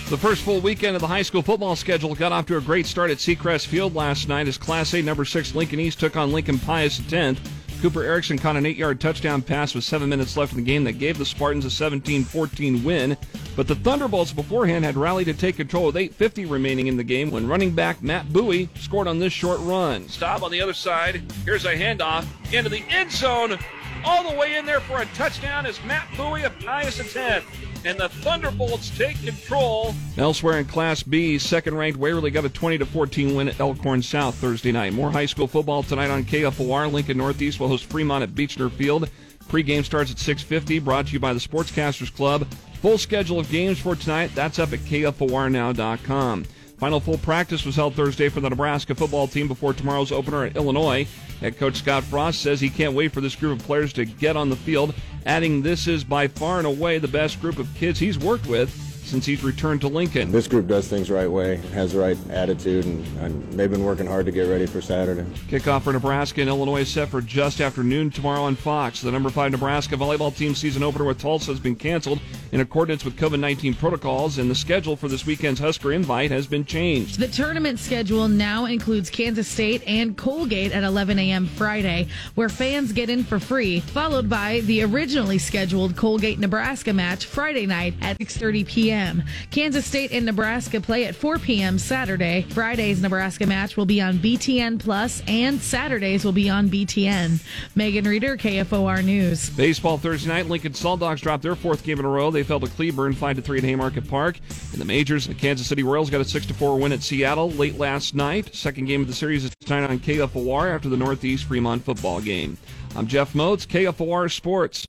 The first full weekend of the high school football schedule got off to a great start at Seacrest Field last night as Class A number 6 Lincoln East took on Lincoln Pius X. Cooper Erickson caught an 8-yard touchdown pass with 7 minutes left in the game that gave the Spartans a 17-14 win. But the Thunderbolts beforehand had rallied to take control with 8:50 remaining in the game when running back Matt Bowie scored on this short run. Stop on the other side. Here's a handoff into the end zone. All the way in there for a touchdown is Matt Bowie of Pius X. And the Thunderbolts take control. Elsewhere in Class B, second-ranked Waverly got a 20-14 win at Elkhorn South Thursday night. More high school football tonight on KFOR. Lincoln Northeast will host Fremont at Beechner Field. Pre-game starts at 6:50, brought to you by the Sportscasters Club. Full schedule of games for tonight, that's up at KFORnow.com. Final full practice was held Thursday for the Nebraska football team before tomorrow's opener at Illinois. Head coach Scott Frost says he can't wait for this group of players to get on the field, adding this is by far and away the best group of kids he's worked with since he's returned to Lincoln. This group does things the right way, has the right attitude, and they've been working hard to get ready for Saturday. Kickoff for Nebraska and Illinois is set for just after noon tomorrow on Fox. The number 5 Nebraska volleyball team season opener with Tulsa has been canceled in accordance with COVID-19 protocols, and the schedule for this weekend's Husker Invite has been changed. The tournament schedule now includes Kansas State and Colgate at 11 a.m. Friday, where fans get in for free, followed by the originally scheduled Colgate-Nebraska match Friday night at 6:30 p.m. Kansas State and Nebraska play at 4 p.m. Saturday. Friday's Nebraska match will be on BTN Plus, and Saturdays will be on BTN. Megan Reeder, KFOR News. Baseball Thursday night, Lincoln Salt Dogs dropped their fourth game in a row. They fell to Cleburne 5-3 at Haymarket Park. In the majors, the Kansas City Royals got a 6-4 win at Seattle late last night. Second game of the series is tonight on KFOR after the Northeast Fremont football game. I'm Jeff Moats, KFOR Sports.